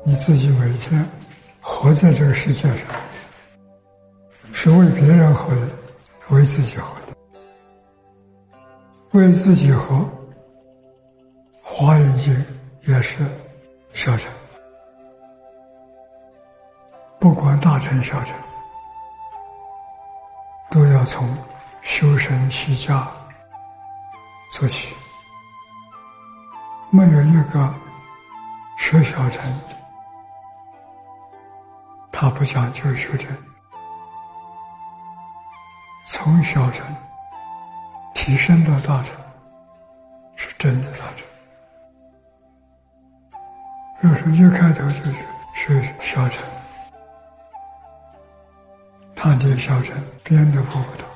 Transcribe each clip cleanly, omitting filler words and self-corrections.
你自己每天活在这个世界上，是为别人活的，为自己活的。为自己活，华严经也是小乘，不管大乘小乘，都要从修身齐家做起。没有一个学小乘他不讲究修正，从小乘提升到大乘，是真的大乘。如果说一开头就是学小乘，他的小乘编的佛不同。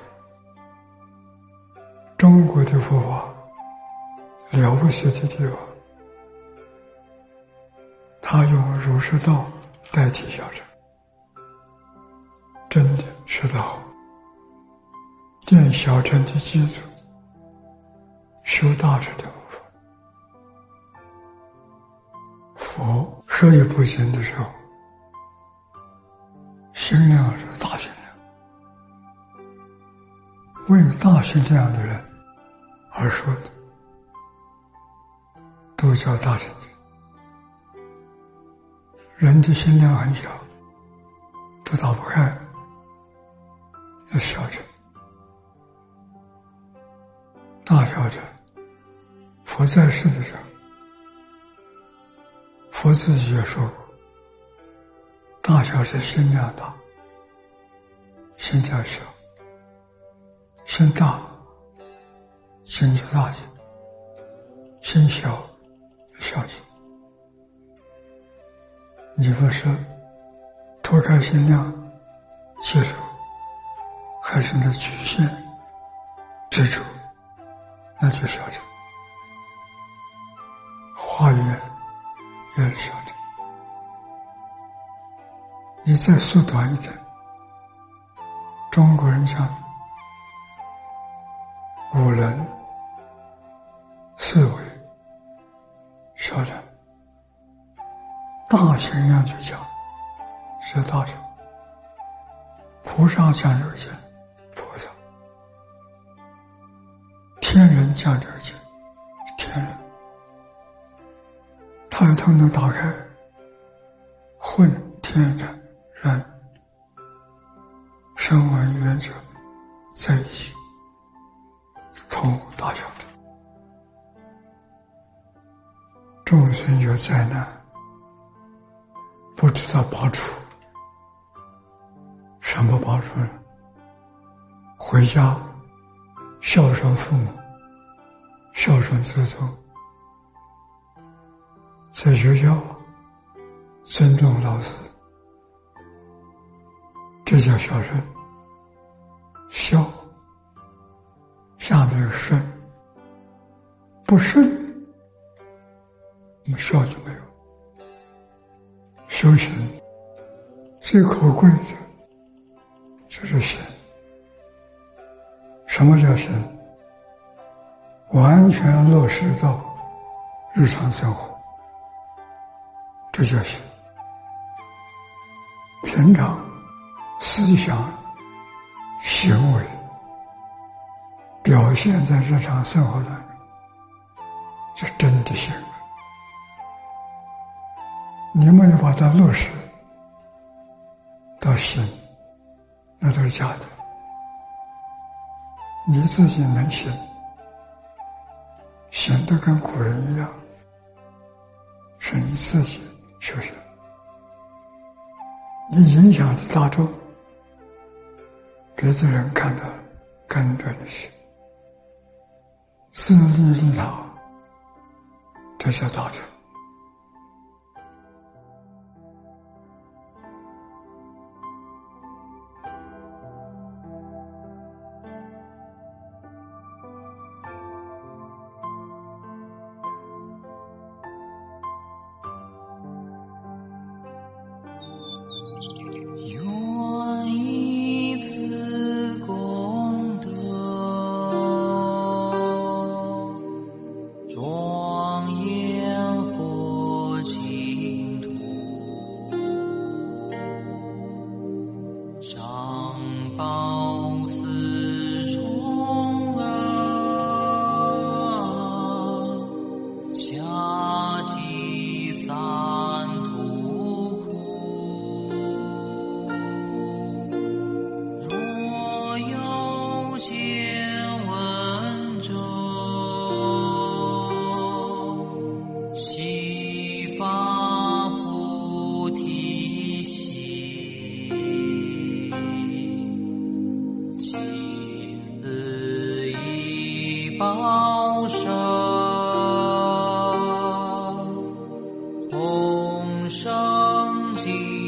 中国的佛法了不起的地方，他用儒释道代替小乘，真的学得好，垫小乘的基础，修大乘的部分。佛舍利布行的时候，心量是大心量，为大心量的人而说的，都叫大乘。人的心量很小，都打不开，要小乘。大小乘，佛在世的时候，佛自己也说过，大小乘心量大，心量小，心大心就大心，心小小心。你不是脱开心量接受，还是那局限执着，那就小乘。华严也是小乘。你再缩短一点，中国人讲五伦四维小乘，大心量去讲是大乘。菩萨讲这个经，菩萨；天人讲这个经，天人。他要通通打开，混天人声闻缘觉在一起，同大小乘。众生有灾难，不知道报处。什么报处呢？回家孝顺父母，孝顺祖宗，在学校尊重老师，这叫孝顺。孝下面有顺，不顺那么孝就没有。修行最可贵的就是心。什么叫心？完全落实到日常生活，这叫心。平常思想行为表现在日常生活当中，是真的心。你没有把它落实到心，那都是假的。你自己能行，行得跟古人一样，是你自己修行。你影响了大众，别的人看到跟着你行，自利利他，这叫大乘。 庄严高声，同声尽